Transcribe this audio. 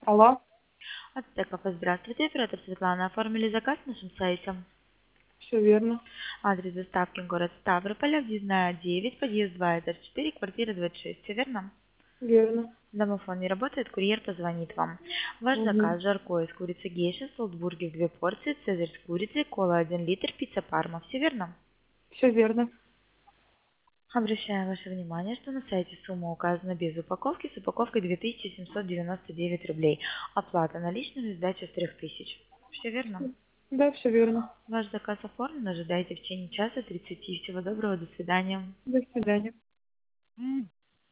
Алло, Ацтеков, здравствуйте, оператор Светлана. Оформили заказ на нашем сайте. все верно, Адрес доставки город Ставрополь, объездная 9, подъезд 2, этаж 4, квартира 26. Все верно? верно. Домофон не работает, курьер позвонит вам. Ваш Угу. заказ: жаркое с курицей гейша, солтбургер 2 порции, цезарь с курицей, кола 1 литр, пицца парма. Все верно? Все верно. Обращаю ваше внимание, что на сайте сумма указана без упаковки, с упаковкой 2799 рублей. Оплата наличными, сдача с 3000. Все верно? Да, все верно. Ваш заказ оформлен, ожидайте в течение часа 30. Всего доброго, до свидания. До свидания.